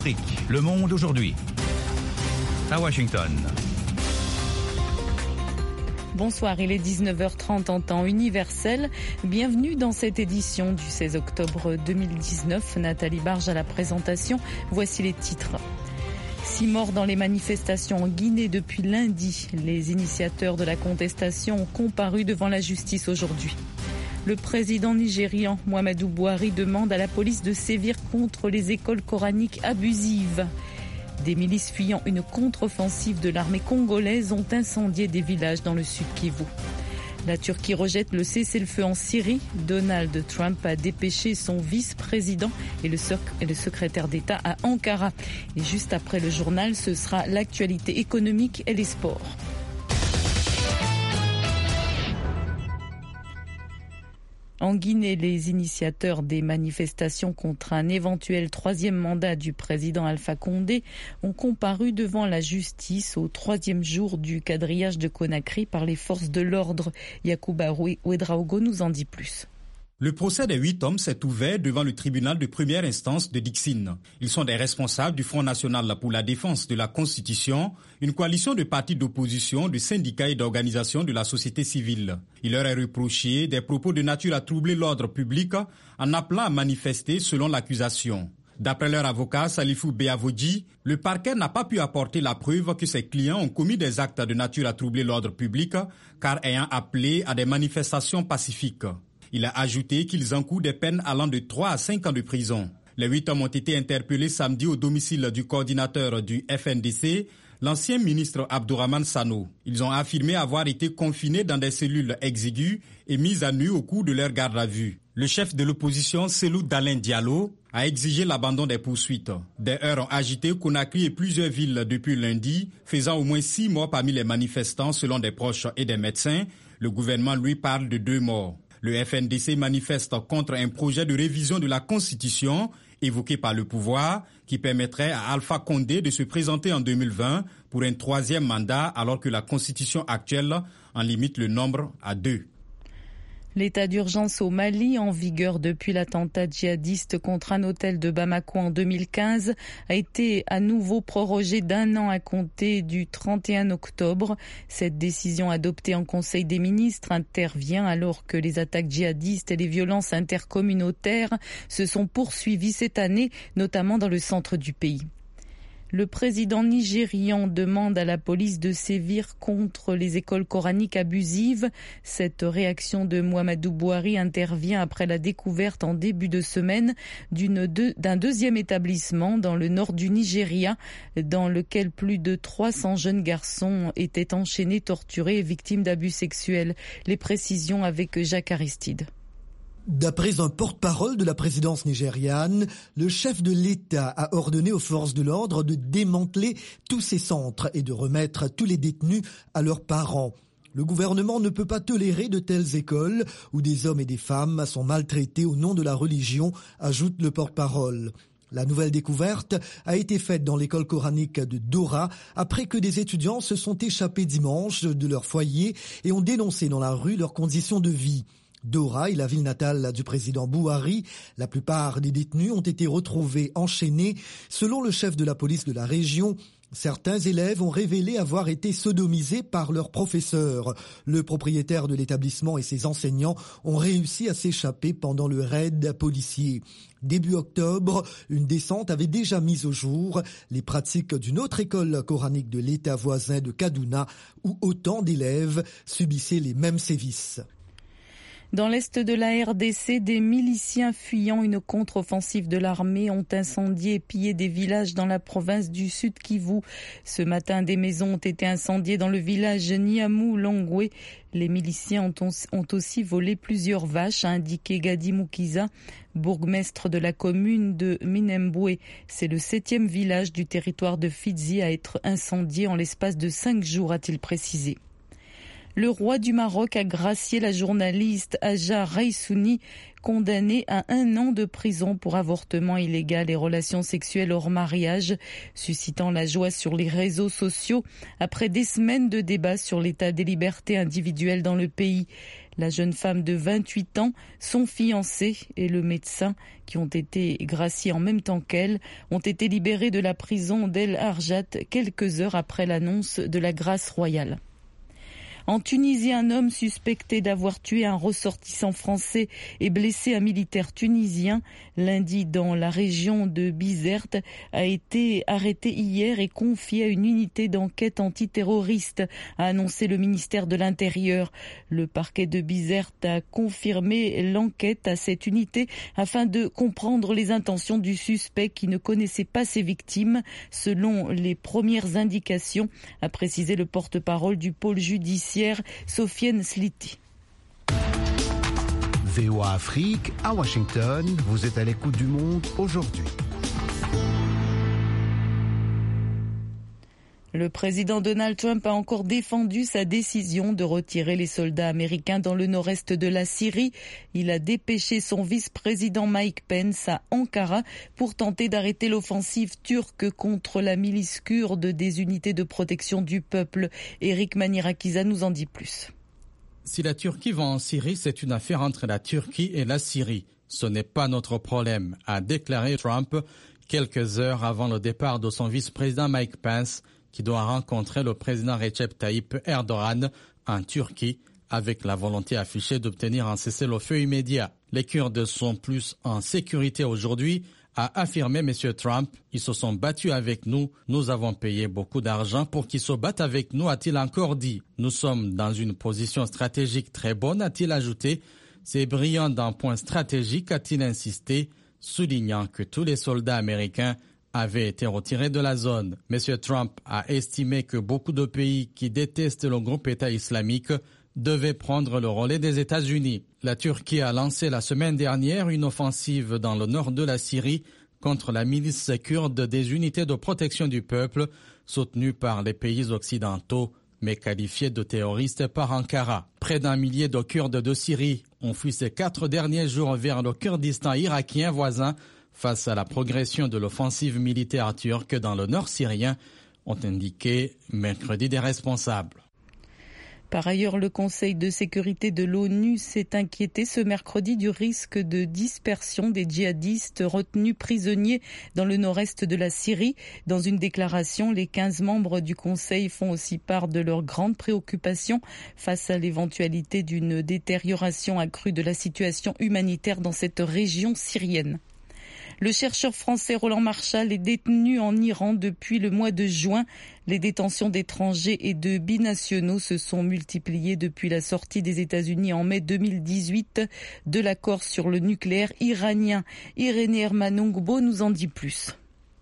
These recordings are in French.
Le Monde aujourd'hui. À Washington. Bonsoir, il est 19h30 en temps universel. Bienvenue dans cette édition du 16 octobre 2019. Nathalie Barge à la présentation. Voici les titres. 6 morts dans les manifestations en Guinée depuis lundi. Les initiateurs de la contestation ont comparu devant la justice aujourd'hui. Le président nigérian Muhammadu Buhari demande à la police de sévir contre les écoles coraniques abusives. Des milices fuyant une contre-offensive de l'armée congolaise ont incendié des villages dans le sud Kivu. La Turquie rejette le cessez-le-feu en Syrie. Donald Trump a dépêché son vice-président et le secrétaire d'État à Ankara. Et juste après le journal, ce sera l'actualité économique et les sports. En Guinée, les initiateurs des manifestations contre un éventuel troisième mandat du président Alpha Condé ont comparu devant la justice au troisième jour du quadrillage de Conakry par les forces de l'ordre. Yacouba Ouedraogo nous en dit plus. Le procès des 8 hommes s'est ouvert devant le tribunal de première instance de Dixine. Ils sont des responsables du Front national pour la défense de la Constitution, une coalition de partis d'opposition, de syndicats et d'organisations de la société civile. Il leur est reproché des propos de nature à troubler l'ordre public en appelant à manifester selon l'accusation. D'après leur avocat Salifou Beavodji, le parquet n'a pas pu apporter la preuve que ses clients ont commis des actes de nature à troubler l'ordre public, car ayant appelé à des manifestations pacifiques. Il a ajouté qu'ils encourent des peines allant de 3 à 5 ans de prison. Les 8 hommes ont été interpellés samedi au domicile du coordinateur du FNDC, l'ancien ministre Abdourahmane Sano. Ils ont affirmé avoir été confinés dans des cellules exiguës et mis à nu au cours de leur garde à vue. Le chef de l'opposition, Cellou Dalein Diallo, a exigé l'abandon des poursuites. Des heurts ont agité Conakry et plusieurs villes depuis lundi, faisant au moins 6 morts parmi les manifestants selon des proches et des médecins. Le gouvernement lui parle de 2 morts. Le FNDC manifeste contre un projet de révision de la Constitution évoqué par le pouvoir qui permettrait à Alpha Condé de se présenter en 2020 pour un troisième mandat alors que la Constitution actuelle en limite le nombre à 2. L'état d'urgence au Mali, en vigueur depuis l'attentat djihadiste contre un hôtel de Bamako en 2015, a été à nouveau prorogé d'1 an à compter du 31 octobre. Cette décision adoptée en Conseil des ministres intervient alors que les attaques djihadistes et les violences intercommunautaires se sont poursuivies cette année, notamment dans le centre du pays. Le président nigérian demande à la police de sévir contre les écoles coraniques abusives. Cette réaction de Muhammadu Buhari intervient après la découverte en début de semaine d'un deuxième établissement dans le nord du Nigeria, dans lequel plus de 300 jeunes garçons étaient enchaînés, torturés et victimes d'abus sexuels. Les précisions avec Jacques Aristide. D'après un porte-parole de la présidence nigériane, le chef de l'État a ordonné aux forces de l'ordre de démanteler tous ces centres et de remettre tous les détenus à leurs parents. Le gouvernement ne peut pas tolérer de telles écoles où des hommes et des femmes sont maltraités au nom de la religion, ajoute le porte-parole. La nouvelle découverte a été faite dans l'école coranique de Dora après que des étudiants se sont échappés dimanche de leur foyer et ont dénoncé dans la rue leurs conditions de vie. Dora est la ville natale du président Buhari. La plupart des détenus ont été retrouvés enchaînés. Selon le chef de la police de la région, certains élèves ont révélé avoir été sodomisés par leurs professeurs. Le propriétaire de l'établissement et ses enseignants ont réussi à s'échapper pendant le raid policier. Début octobre, une descente avait déjà mis au jour les pratiques d'une autre école coranique de l'État voisin de Kaduna où autant d'élèves subissaient les mêmes sévices. Dans l'est de la RDC, des miliciens fuyant une contre-offensive de l'armée ont incendié et pillé des villages dans la province du Sud Kivu. Ce matin, des maisons ont été incendiées dans le village Niamou-Longwe. Les miliciens ont aussi volé plusieurs vaches, a indiqué Gadi Mukiza, bourgmestre de la commune de Minembwe. C'est le 7e village du territoire de Fizi à être incendié en l'espace de 5 jours, a-t-il précisé. Le roi du Maroc a gracié la journaliste Aja Raissouni, condamnée à 1 an de prison pour avortement illégal et relations sexuelles hors mariage, suscitant la joie sur les réseaux sociaux après des semaines de débats sur l'état des libertés individuelles dans le pays. La jeune femme de 28 ans, son fiancé et le médecin, qui ont été graciés en même temps qu'elle, ont été libérés de la prison d'El Harjat quelques heures après l'annonce de la grâce royale. En Tunisie, un homme suspecté d'avoir tué un ressortissant français et blessé un militaire tunisien lundi dans la région de Bizerte a été arrêté hier et confié à une unité d'enquête antiterroriste, a annoncé le ministère de l'Intérieur. Le parquet de Bizerte a confirmé l'enquête à cette unité afin de comprendre les intentions du suspect qui ne connaissait pas ses victimes, selon les premières indications, a précisé le porte-parole du pôle judiciaire Sofiane Sliti. VOA Afrique à Washington, vous êtes à l'écoute du monde aujourd'hui. Le président Donald Trump a encore défendu sa décision de retirer les soldats américains dans le nord-est de la Syrie. Il a dépêché son vice-président Mike Pence à Ankara pour tenter d'arrêter l'offensive turque contre la milice kurde des unités de protection du peuple. Eric Manirakiza nous en dit plus. Si la Turquie va en Syrie, c'est une affaire entre la Turquie et la Syrie. Ce n'est pas notre problème, a déclaré Trump quelques heures avant le départ de son vice-président Mike Pence, qui doit rencontrer le président Recep Tayyip Erdogan en Turquie avec la volonté affichée d'obtenir un cessez-le-feu immédiat. Les Kurdes sont plus en sécurité aujourd'hui, a affirmé M. Trump. Ils se sont battus avec nous. Nous avons payé beaucoup d'argent pour qu'ils se battent avec nous, a-t-il encore dit. Nous sommes dans une position stratégique très bonne, a-t-il ajouté. C'est brillant d'un point stratégique, a-t-il insisté, soulignant que tous les soldats américains avaient été retirés de la zone. M. Trump a estimé que beaucoup de pays qui détestent le groupe État islamique devaient prendre le relais des États-Unis. La Turquie a lancé la semaine dernière une offensive dans le nord de la Syrie contre la milice kurde des unités de protection du peuple, soutenue par les pays occidentaux, mais qualifiée de terroriste par Ankara. Près d'1 millier de Kurdes de Syrie ont fui ces 4 derniers jours vers le Kurdistan irakien voisin, face à la progression de l'offensive militaire turque dans le nord syrien, ont indiqué mercredi des responsables. Par ailleurs, le Conseil de sécurité de l'ONU s'est inquiété ce mercredi du risque de dispersion des djihadistes retenus prisonniers dans le nord-est de la Syrie. Dans une déclaration, les 15 membres du Conseil font aussi part de leur grande préoccupation face à l'éventualité d'une détérioration accrue de la situation humanitaire dans cette région syrienne. Le chercheur français Roland Marchal est détenu en Iran depuis le mois de juin. Les détentions d'étrangers et de binationaux se sont multipliées depuis la sortie des États-Unis en mai 2018 de l'accord sur le nucléaire iranien. Irénée Hermanongbo nous en dit plus.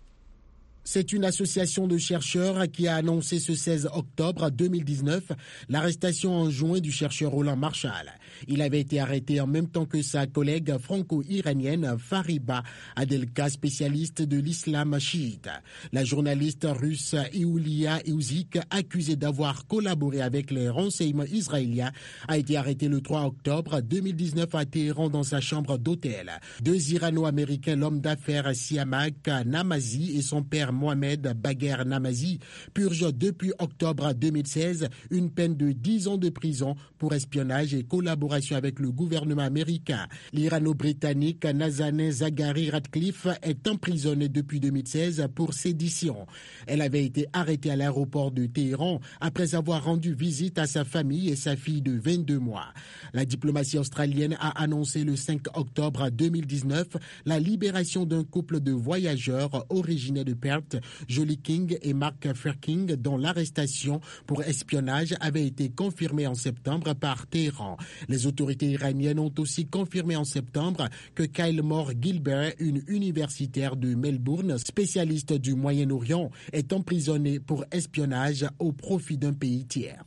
C'est une association de chercheurs qui a annoncé ce 16 octobre 2019 l'arrestation en juin du chercheur Roland Marchal. Il avait été arrêté en même temps que sa collègue franco-iranienne Fariba Adelka, spécialiste de l'islam chiite. La journaliste russe Iulia Iuzik, accusée d'avoir collaboré avec les renseignements israéliens, a été arrêtée le 3 octobre 2019 à Téhéran dans sa chambre d'hôtel. 2 Irano-américains, l'homme d'affaires Siamak Namazi et son père Mohamed Bagher Namazi, purgent depuis octobre 2016 une peine de 10 ans de prison pour espionnage et collaboration avec le gouvernement américain. L'Irano-britannique Nazanin Zaghari Ratcliffe est emprisonnée depuis 2016 pour sédition. Elle avait été arrêtée à l'aéroport de Téhéran après avoir rendu visite à sa famille et sa fille de 22 mois. La diplomatie australienne a annoncé le 5 octobre 2019 la libération d'un couple de voyageurs originaires de Perth, Jolie King et Mark Ferking, dont l'arrestation pour espionnage avait été confirmée en septembre par Téhéran. Les autorités iraniennes ont aussi confirmé en septembre que Kyle Moore Gilbert, une universitaire de Melbourne, spécialiste du Moyen-Orient, est emprisonnée pour espionnage au profit d'un pays tiers.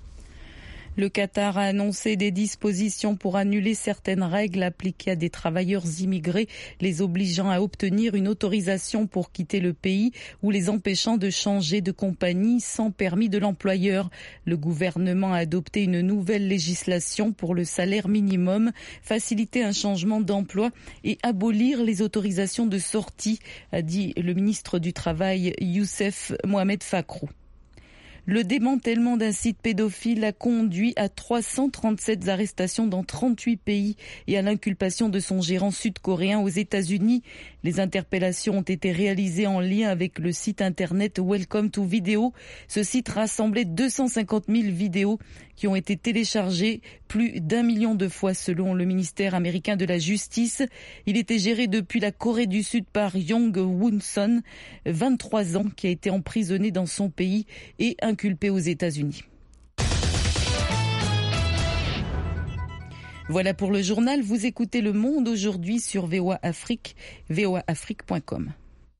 Le Qatar a annoncé des dispositions pour annuler certaines règles appliquées à des travailleurs immigrés, les obligeant à obtenir une autorisation pour quitter le pays ou les empêchant de changer de compagnie sans permis de l'employeur. Le gouvernement a adopté une nouvelle législation pour le salaire minimum, faciliter un changement d'emploi et abolir les autorisations de sortie, a dit le ministre du Travail Youssef Mohamed Fakrou. Le démantèlement d'un site pédophile a conduit à 337 arrestations dans 38 pays et à l'inculpation de son gérant sud-coréen aux États-Unis. Les interpellations ont été réalisées en lien avec le site internet Welcome to Video. Ce site rassemblait 250 000 vidéos qui ont été téléchargées plus d'1 million de fois selon le ministère américain de la Justice. Il était géré depuis la Corée du Sud par Young Woon-son, 23 ans, qui a été emprisonné dans son pays et inculpé aux États-Unis. Voilà pour le journal. Vous écoutez Le Monde aujourd'hui sur VOA Afrique, voaafrique.com.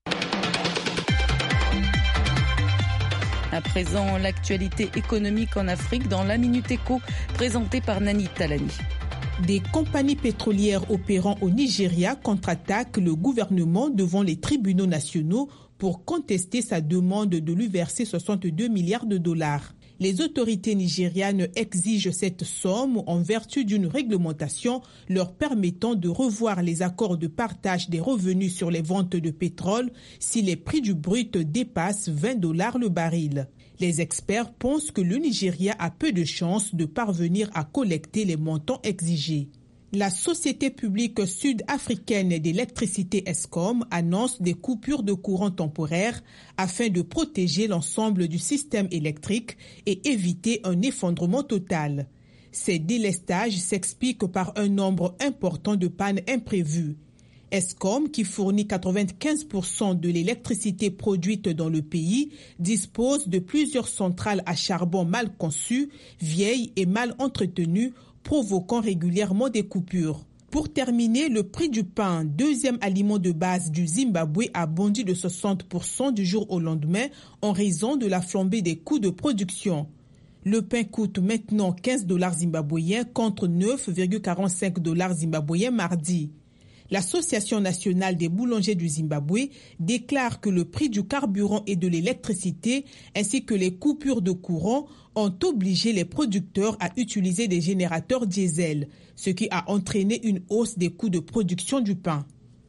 À présent, l'actualité économique en Afrique dans la Minute Éco, présentée par Nani Talani. Des compagnies pétrolières opérant au Nigeria contre-attaquent le gouvernement devant les tribunaux nationaux pour contester sa demande de lui verser 62 milliards de dollars. Les autorités nigérianes exigent cette somme en vertu d'une réglementation leur permettant de revoir les accords de partage des revenus sur les ventes de pétrole si les prix du brut dépassent $20 le baril. Les experts pensent que le Nigeria a peu de chances de parvenir à collecter les montants exigés. La Société publique sud-africaine d'électricité Eskom annonce des coupures de courant temporaires afin de protéger l'ensemble du système électrique et éviter un effondrement total. Ces délestages s'expliquent par un nombre important de pannes imprévues. Eskom, qui fournit 95% de l'électricité produite dans le pays, dispose de plusieurs centrales à charbon mal conçues, vieilles et mal entretenues, provoquant régulièrement des coupures. Pour terminer, le prix du pain, deuxième aliment de base du Zimbabwe, a bondi de 60% du jour au lendemain en raison de la flambée des coûts de production. Le pain coûte maintenant $15 zimbabwéens contre $9,45 zimbabwéens mardi. L'Association nationale des boulangers du Zimbabwe déclare que le prix du carburant et de l'électricité ainsi que les coupures de courant ont obligé les producteurs à utiliser des générateurs diesel, ce qui a entraîné une hausse des coûts de production du pain.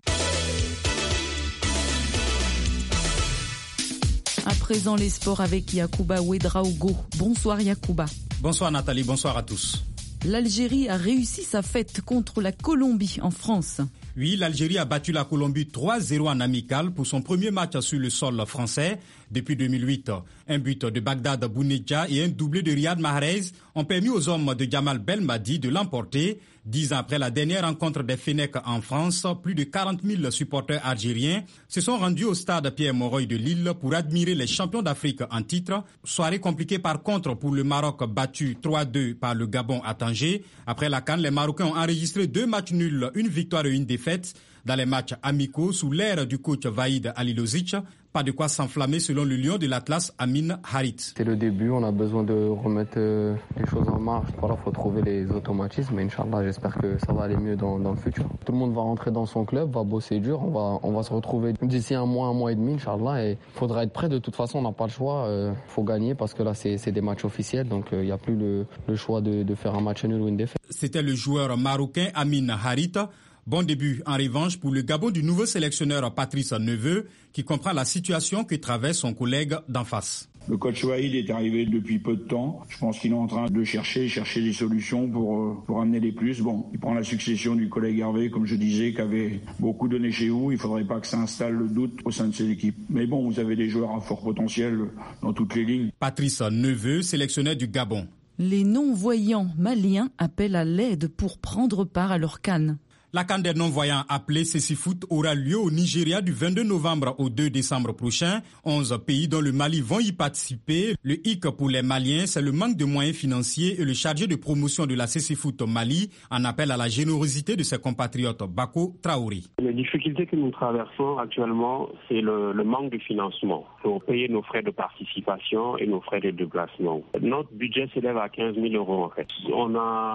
À présent, les sports avec Yacouba Ouedraogo. Bonsoir Yacouba. Bonsoir Nathalie, bonsoir à tous. L'Algérie a réussi sa fête contre la Colombie en France. Oui, l'Algérie a battu la Colombie 3-0 en amical pour son premier match sur le sol français depuis 2008. Un but de Bagdad Bounedja et un doublé de Riyad Mahrez ont permis aux hommes de Jamal Belmadi de l'emporter. 10 ans après la dernière rencontre des Fennecs en France, plus de 40 000 supporters algériens se sont rendus au stade Pierre-Mauroy de Lille pour admirer les champions d'Afrique en titre. Soirée compliquée par contre pour le Maroc battu 3-2 par le Gabon à Tanger. Après la CAN, les Marocains ont enregistré 2 matchs nuls, une victoire et une défaite dans les matchs amicaux sous l'ère du coach Vaïd Alilozic. Pas de quoi s'enflammer selon le lion de l'Atlas, Amin Harit. C'est le début, on a besoin de remettre les choses en marche. Voilà, faut trouver les automatismes. Mais Inch'Allah, j'espère que ça va aller mieux dans le futur. Tout le monde va rentrer dans son club, va bosser dur. On va se retrouver d'ici un mois et demi, Inch'Allah. Et il faudra être prêt. De toute façon, on n'a pas le choix. Faut gagner parce que là, c'est des matchs officiels. Donc, il n'y a plus le choix de faire un match nul ou une défaite. C'était le joueur marocain Amin Harit. Bon début en revanche pour le Gabon du nouveau sélectionneur Patrice Neveu qui comprend la situation que traverse son collègue d'en face. Le coach Waïd est arrivé depuis peu de temps. Je pense qu'il est en train de chercher des solutions pour amener des plus. Bon, il prend la succession du collègue Hervé, comme je disais, qui avait beaucoup donné chez vous. Il ne faudrait pas que ça installe le doute au sein de ses équipes. Mais bon, vous avez des joueurs à fort potentiel dans toutes les lignes. Patrice Neveu, sélectionneur du Gabon. Les non-voyants maliens appellent à l'aide pour prendre part à leur CAN. La CAN des non-voyants appelée Cécifoot aura lieu au Nigeria du 22 novembre au 2 décembre prochain. 11 pays dont le Mali vont y participer. Le hic pour les Maliens, c'est le manque de moyens financiers et le chargé de promotion de la Cécifoot Mali en appelle à la générosité de ses compatriotes. Bako Traoré. Les difficultés que nous traversons actuellement, c'est le manque de financement pour payer nos frais de participation et nos frais de déplacement. Notre budget s'élève à 15 000 € en fait. On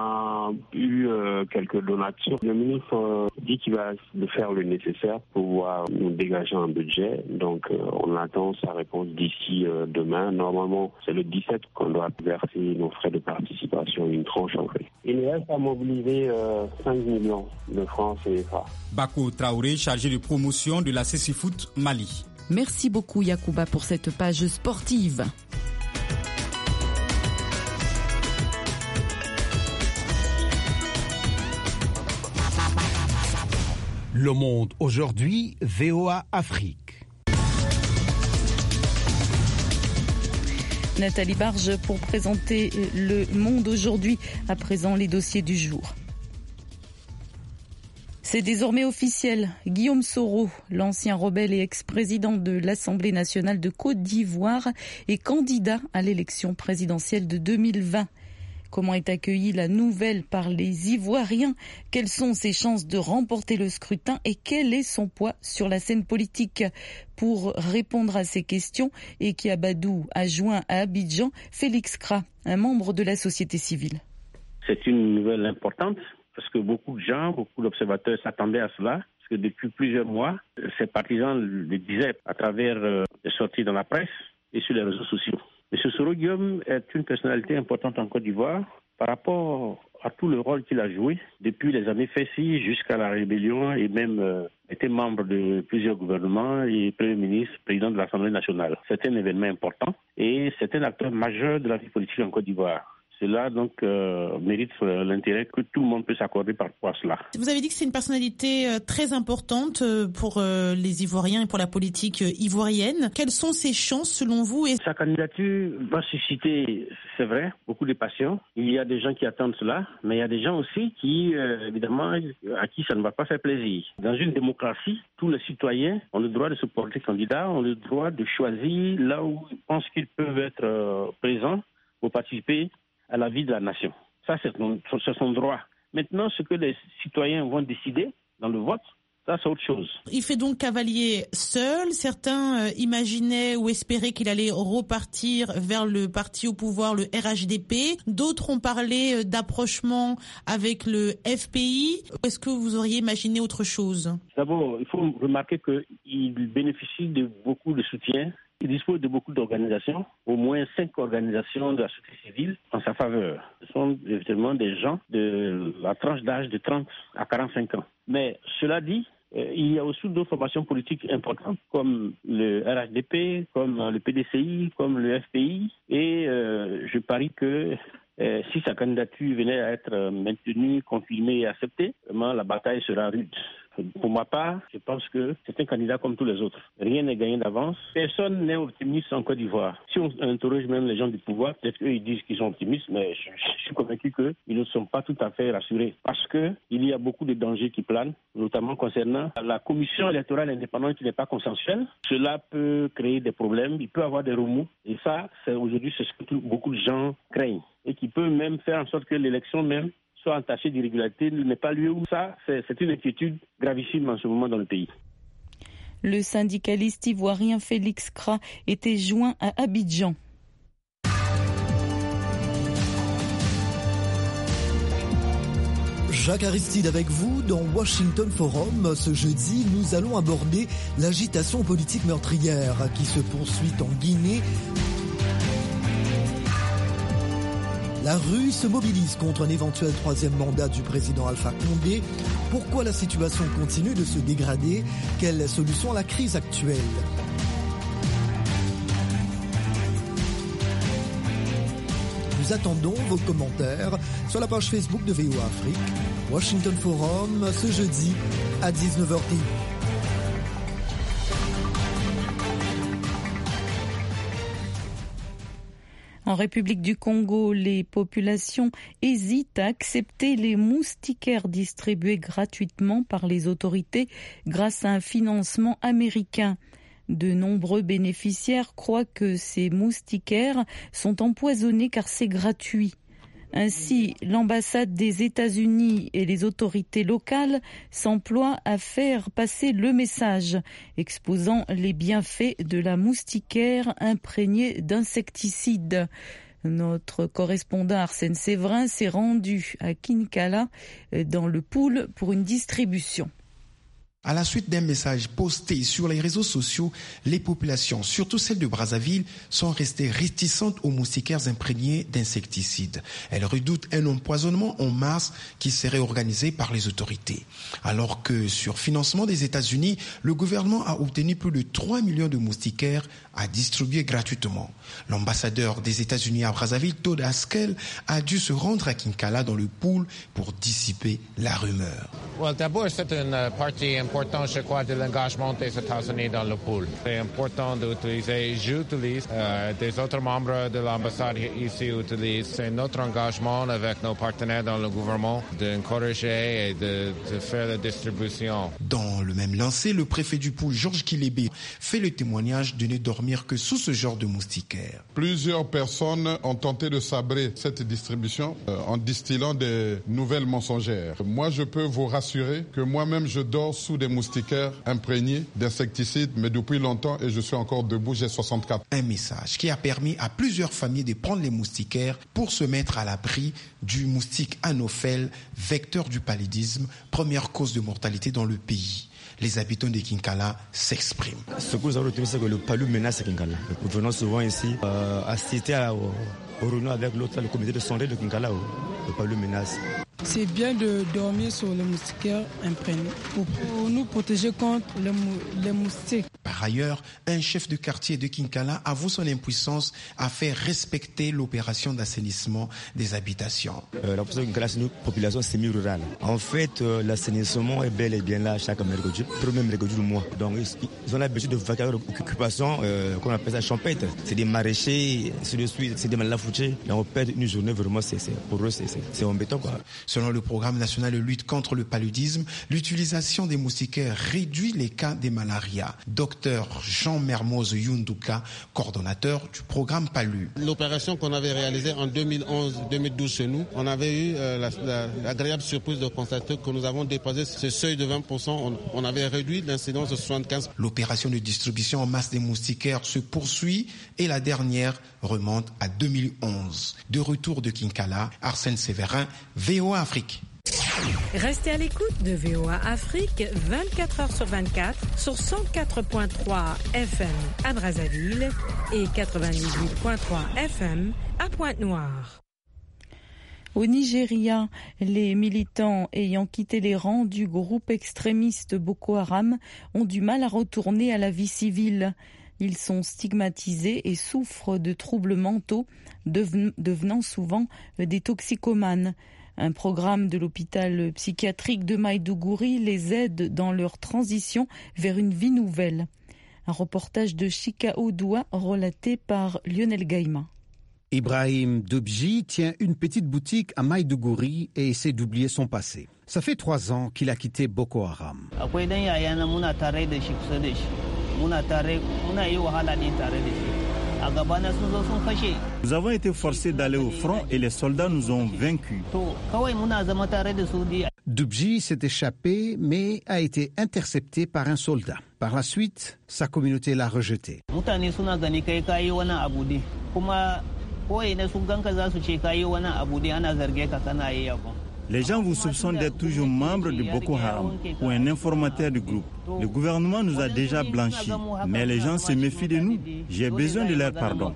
a eu quelques donations. Le ministre dit qu'il va faire le nécessaire pour pouvoir nous dégager un budget. Donc on attend sa réponse d'ici demain. Normalement, c'est le 17 qu'on doit verser nos frais de participation, une tranche en fait. Il reste à mobiliser 5 millions de francs CFA. Bako Traoré, chargé de promotion de la Cécifoot Mali. Merci beaucoup Yacouba pour cette page sportive. Le Monde aujourd'hui, VOA Afrique. Nathalie Barge pour présenter Le Monde aujourd'hui. À présent, les dossiers du jour. C'est désormais officiel. Guillaume Soro, l'ancien rebelle et ex-président de l'Assemblée nationale de Côte d'Ivoire, est candidat à l'élection présidentielle de 2020. Comment est accueillie la nouvelle par les Ivoiriens? Quelles sont ses chances de remporter le scrutin et quel est son poids sur la scène politique? Pour répondre à ces questions, Eki Abadou a joint à Abidjan Félix Kra, un membre de la société civile. C'est une nouvelle importante parce que beaucoup de gens, beaucoup d'observateurs s'attendaient à cela. Parce que depuis plusieurs mois, ses partisans le disaient à travers des sorties dans la presse et sur les réseaux sociaux. M. Soro Guillaume est une personnalité importante en Côte d'Ivoire par rapport à tout le rôle qu'il a joué depuis les années Fessi jusqu'à la rébellion et même était membre de plusieurs gouvernements et Premier ministre, président de l'Assemblée nationale. C'est un événement important et c'est un acteur majeur de la vie politique en Côte d'Ivoire. Cela donc mérite l'intérêt que tout le monde peut s'accorder par rapport à cela. Vous avez dit que c'est une personnalité très importante pour les Ivoiriens et pour la politique ivoirienne. Quelles sont ses chances selon vous? Sa candidature va susciter, c'est vrai, beaucoup de passion. Il y a des gens qui attendent cela, mais il y a des gens aussi qui, évidemment, à qui ça ne va pas faire plaisir. Dans une démocratie, tous les citoyens ont le droit de se porter candidat, ont le droit de choisir là où ils pensent qu'ils peuvent être présents pour participer à la vie de la nation. Ça, c'est son droit. Maintenant, ce que les citoyens vont décider dans le vote, ça, c'est autre chose. Il fait donc cavalier seul. Certains imaginaient ou espéraient qu'il allait repartir vers le parti au pouvoir, le RHDP. D'autres ont parlé d'approchement avec le FPI. Est-ce que vous auriez imaginé autre chose? D'abord, il faut remarquer qu'il bénéficie de beaucoup de soutien. Il dispose de beaucoup d'organisations, au moins 5 organisations de la société civile en sa faveur. Ce sont évidemment des gens de la tranche d'âge de 30 à 45 ans. Mais cela dit, il y a aussi d'autres formations politiques importantes comme le RHDP, comme le PDCI, comme le FPI. Et je parie que si sa candidature venait à être maintenue, confirmée et acceptée, vraiment la bataille sera rude. Pour ma part, je pense que c'est un candidat comme tous les autres. Rien n'est gagné d'avance. Personne n'est optimiste en Côte d'Ivoire. Si on interroge même les gens du pouvoir, peut-être qu'eux ils disent qu'ils sont optimistes, mais je suis convaincu qu'ils ne sont pas tout à fait rassurés. Parce qu'il y a beaucoup de dangers qui planent, notamment concernant la commission électorale indépendante qui n'est pas consensuelle. Cela peut créer des problèmes, il peut y avoir des remous. Et ça, aujourd'hui, c'est ce que beaucoup de gens craignent. Et qui peut même faire en sorte que l'élection même soit entachée d'irrégularité, n'est pas lieu où ça, c'est une inquiétude gravissime en ce moment dans le pays. Le syndicaliste ivoirien Félix Kra était joint à Abidjan. Jacques Aristide avec vous dans Washington Forum. Ce jeudi, nous allons aborder l'agitation politique meurtrière qui se poursuit en Guinée. La rue se mobilise contre un éventuel 3e mandat du président Alpha Condé. Pourquoi la situation continue de se dégrader? Quelle solution à la crise actuelle? Nous attendons vos commentaires sur la page Facebook de VOA Afrique. Washington Forum, ce jeudi à 19h. En République du Congo, les populations hésitent à accepter les moustiquaires distribués gratuitement par les autorités grâce à un financement américain. De nombreux bénéficiaires croient que ces moustiquaires sont empoisonnés car c'est gratuit. Ainsi, l'ambassade des États-Unis et les autorités locales s'emploient à faire passer le message, exposant les bienfaits de la moustiquaire imprégnée d'insecticides. Notre correspondant Arsène Séverin s'est rendu à Kinkala dans le Pool pour une distribution. À la suite d'un message posté sur les réseaux sociaux, les populations, surtout celles de Brazzaville, sont restées réticentes aux moustiquaires imprégnés d'insecticides. Elles redoutent un empoisonnement en masse qui serait organisé par les autorités. Alors que sur financement des États-Unis, le gouvernement a obtenu plus de 3 millions de moustiquaires à distribuer gratuitement. L'ambassadeur des États-Unis à Brazzaville, Todd Haskell, a dû se rendre à Kinkala dans le pool pour dissiper la rumeur. D'abord, c'est une partie importante, je crois, de l'engagement des États-Unis dans le pool. C'est important d'utiliser, j'utilise, des autres membres de l'ambassade ici utilisent. C'est notre engagement avec nos partenaires dans le gouvernement d'encourager et de faire la distribution. Dans le même lancé, le préfet du pool, Georges Kilébé, fait le témoignage de ne dormir que sous ce genre de moustiquaires. Plusieurs personnes ont tenté de sabrer cette distribution en distillant des nouvelles mensongères. Moi, je peux vous rassurer que moi-même, je dors sous des moustiquaires imprégnés d'insecticides, mais depuis longtemps, et je suis encore debout, j'ai 64. Un message qui a permis à plusieurs familles de prendre les moustiquaires pour se mettre à l'abri du moustique Anophèle, vecteur du paludisme, première cause de mortalité dans le pays. Les habitants de Kinkala s'expriment. Ce que nous avons retenu, c'est que le palu menace Kinkala. Nous venons souvent ici assister aux réunions avec le comité de santé de Kinkala. Le palu menace. C'est bien de dormir sur les moustiquaires imprégnés pour nous protéger contre les moustiques. Par ailleurs, un chef de quartier de Kinkala avoue son impuissance à faire respecter l'opération d'assainissement des habitations. La population de Kinkala, c'est une population semi-rurale. En fait, l'assainissement est bel et bien là chaque mercredi, premier mercredi du mois. Donc, ils ont l'habitude de vaquer occupation qu'on appelle ça champêtre. C'est des maraîchers, c'est des malafouchés. On perd une journée, vraiment, pour eux, c'est embêtant, quoi. Selon le programme national de lutte contre le paludisme, l'utilisation des moustiquaires réduit les cas de malaria. Docteur Jean Mermoz Yunduka, coordonnateur du programme Palu. L'opération qu'on avait réalisée en 2011-2012 chez nous, on avait eu l'agréable surprise de constater que nous avons dépassé ce seuil de 20%. On avait réduit l'incidence de 75%. L'opération de distribution en masse des moustiquaires se poursuit et la dernière remonte à 2011. De retour de Kinkala, Arsène Séverin, VOA Afrique. Restez à l'écoute de VOA Afrique 24h/24 sur 104.3 FM à Brazzaville et 98.3 FM à Pointe-Noire. Au Nigeria, les militants ayant quitté les rangs du groupe extrémiste Boko Haram ont du mal à retourner à la vie civile. Ils sont stigmatisés et souffrent de troubles mentaux, devenant souvent des toxicomanes. Un programme de l'hôpital psychiatrique de Maïdougouri les aide dans leur transition vers une vie nouvelle. Un reportage de Chika Odoua relaté par Lionel Gaïma. Ibrahim Dobji tient une petite boutique à Maïdougouri et essaie d'oublier son passé. Ça fait 3 ans qu'il a quitté Boko Haram. Nous avons été forcés d'aller au front et les soldats nous ont vaincus. Dobji s'est échappé mais a été intercepté par un soldat. Par la suite, sa communauté l'a rejeté. Les gens vous soupçonnent d'être toujours membre de Boko Haram ou un informateur du groupe. Le gouvernement nous a déjà blanchis, mais les gens se méfient de nous. J'ai besoin de leur pardon.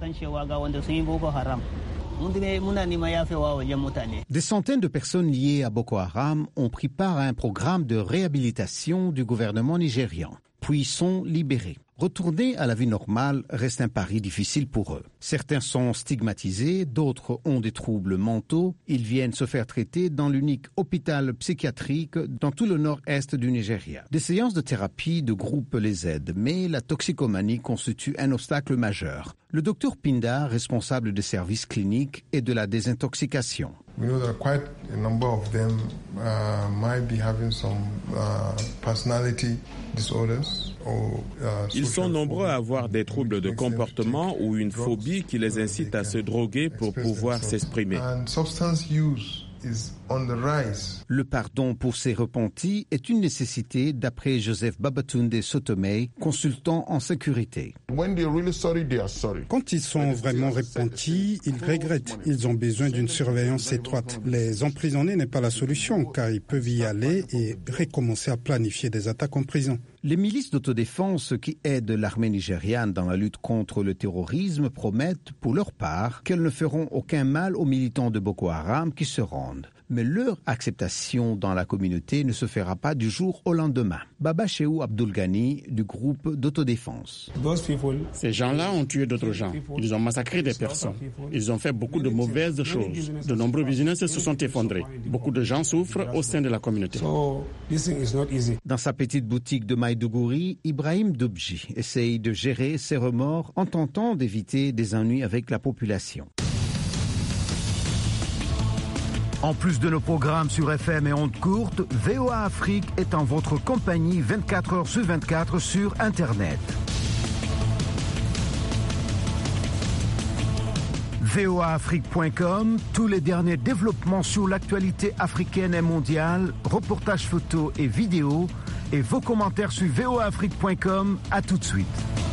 Des centaines de personnes liées à Boko Haram ont pris part à un programme de réhabilitation du gouvernement nigérian, puis sont libérés. Retourner à la vie normale reste un pari difficile pour eux. Certains sont stigmatisés, d'autres ont des troubles mentaux. Ils viennent se faire traiter dans l'unique hôpital psychiatrique dans tout le nord-est du Nigeria. Des séances de thérapie de groupe les aident, mais la toxicomanie constitue un obstacle majeur. Le docteur Pinda, responsable des services cliniques et de la désintoxication. We know that quite a number of them might be having some personality disorders. Ils sont nombreux à avoir des troubles de comportement ou une phobie qui les incite à se droguer pour pouvoir s'exprimer. Le pardon pour ces repentis est une nécessité d'après Joseph Babatunde Sotomei, consultant en sécurité. Quand ils sont vraiment repentis, ils regrettent. Ils ont besoin d'une surveillance étroite. Les emprisonner n'est pas la solution car ils peuvent y aller et recommencer à planifier des attaques en prison. Les milices d'autodéfense qui aident l'armée nigériane dans la lutte contre le terrorisme promettent, pour leur part, qu'elles ne feront aucun mal aux militants de Boko Haram qui se rendent. Mais leur acceptation dans la communauté ne se fera pas du jour au lendemain. Baba Shehu Abdul Ghani du groupe d'autodéfense. Ces gens-là ont tué d'autres gens. Ils ont massacré des personnes. Ils ont fait beaucoup de mauvaises choses. De nombreux business se sont effondrés. Beaucoup de gens souffrent au sein de la communauté. Dans sa petite boutique de Maïdougouri, Ibrahim Doubji essaye de gérer ses remords en tentant d'éviter des ennuis avec la population. En plus de nos programmes sur FM et ondes courtes, VOA Afrique est en votre compagnie 24 heures sur 24 sur Internet. voaafrique.com, tous les derniers développements sur l'actualité africaine et mondiale, reportages photos et vidéos, et vos commentaires sur voaafrique.com. À tout de suite.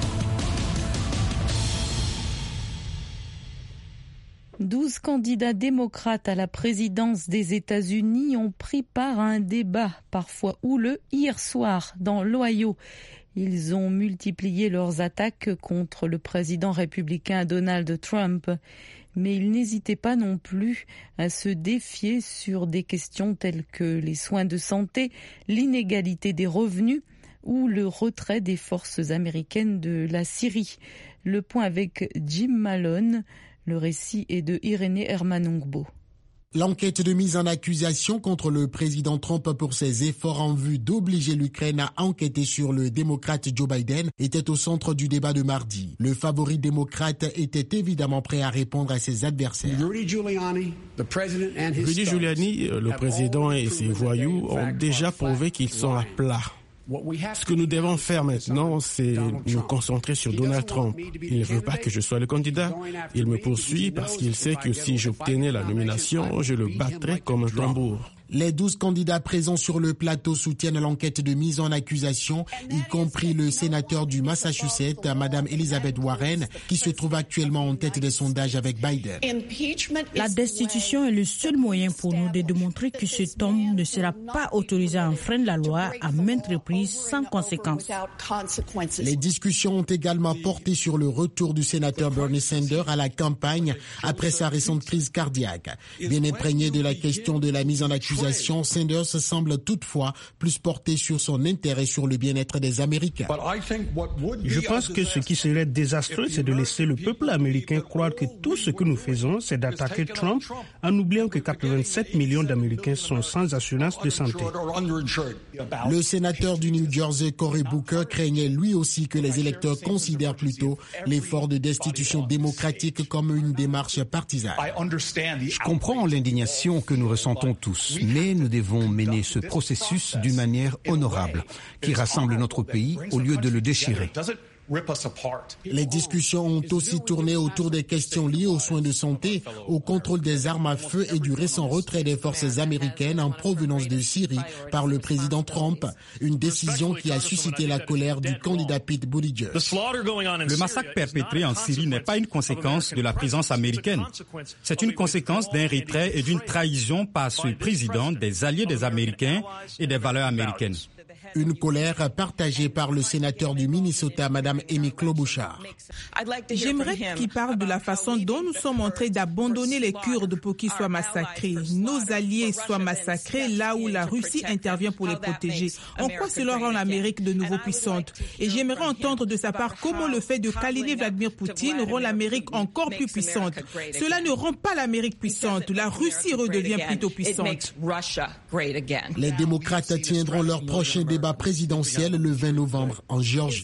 « 12 candidats démocrates à la présidence des États-Unis ont pris part à un débat, parfois houleux, hier soir dans l'Ohio. Ils ont multiplié leurs attaques contre le président républicain Donald Trump. Mais ils n'hésitaient pas non plus à se défier sur des questions telles que les soins de santé, l'inégalité des revenus ou le retrait des forces américaines de la Syrie. Le point avec Jim Malone. Le récit est de Irénée Hermanongbo. L'enquête de mise en accusation contre le président Trump pour ses efforts en vue d'obliger l'Ukraine à enquêter sur le démocrate Joe Biden était au centre du débat de mardi. Le favori démocrate était évidemment prêt à répondre à ses adversaires. Rudy Giuliani, le président et ses voyous ont déjà prouvé qu'ils sont à plat. Ce que nous devons faire maintenant, c'est nous concentrer sur Donald Trump. Il ne veut pas que je sois le candidat. Il me poursuit parce qu'il sait que si j'obtenais la nomination, je le battrais comme un tambour. Les 12 candidats présents sur le plateau soutiennent l'enquête de mise en accusation, y compris le sénateur du Massachusetts, Madame Elizabeth Warren, qui se trouve actuellement en tête des sondages avec Biden. La destitution est le seul moyen pour nous de démontrer que cet homme ne sera pas autorisé à enfreindre la loi à maintes reprises sans conséquence. Les discussions ont également porté sur le retour du sénateur Bernie Sanders à la campagne après sa récente crise cardiaque. Bien imprégné de la question de la mise en accusation, Sanders semble toutefois plus porté sur son intérêt sur le bien-être des Américains. Je pense que ce qui serait désastreux, c'est de laisser le peuple américain croire que tout ce que nous faisons, c'est d'attaquer Trump en oubliant que 87 millions d'Américains sont sans assurance de santé. Le sénateur du New Jersey, Cory Booker, craignait lui aussi que les électeurs considèrent plutôt l'effort de destitution démocratique comme une démarche partisane. Je comprends l'indignation que nous ressentons tous. Mais nous devons mener ce processus d'une manière honorable, qui rassemble notre pays au lieu de le déchirer. Les discussions ont aussi tourné autour des questions liées aux soins de santé, au contrôle des armes à feu et du récent retrait des forces américaines en provenance de Syrie par le président Trump, une décision qui a suscité la colère du candidat Pete Buttigieg. Le massacre perpétré en Syrie n'est pas une conséquence de la présence américaine. C'est une conséquence d'un retrait et d'une trahison par ce président des alliés des Américains et des valeurs américaines. Une colère partagée par le sénateur du Minnesota, Madame Amy Klobuchar. J'aimerais qu'il parle de la façon dont nous sommes en train d'abandonner les Kurdes pour qu'ils soient massacrés. Nos alliés soient massacrés là où la Russie intervient pour les protéger. En quoi cela rend l'Amérique de nouveau puissante? Et j'aimerais entendre de sa part comment le fait de câliner Vladimir Poutine rend l'Amérique encore plus puissante. Cela ne rend pas l'Amérique puissante. La Russie redevient plutôt puissante. Les démocrates tiendront leur prochain débat présidentiel le 20 novembre en Géorgie.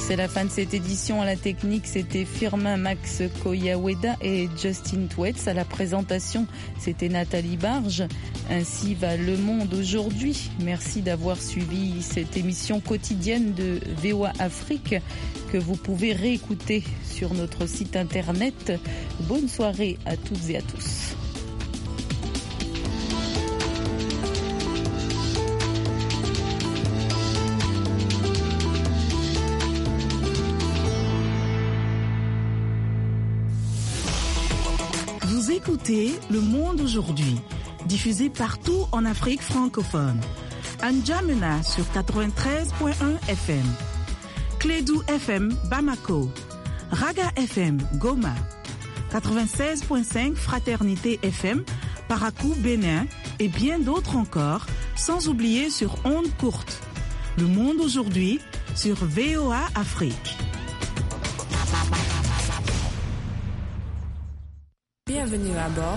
C'est la fin de cette édition. À la technique, c'était Firmin Max Koyaweda et Justin Twetz. À la présentation, c'était Nathalie Barge. Ainsi va Le Monde aujourd'hui. Merci d'avoir suivi cette émission quotidienne de VOA Afrique que vous pouvez réécouter sur notre site internet. Bonne soirée à toutes et à tous. Vous écoutez Le Monde aujourd'hui, diffusé partout en Afrique francophone. À N'Djamena sur 93.1 FM, Clédou FM Bamako, Raga FM Goma, 96.5 Fraternité FM Parakou Bénin et bien d'autres encore, sans oublier sur ondes courtes. Le Monde aujourd'hui sur VOA Afrique. Bienvenue à bord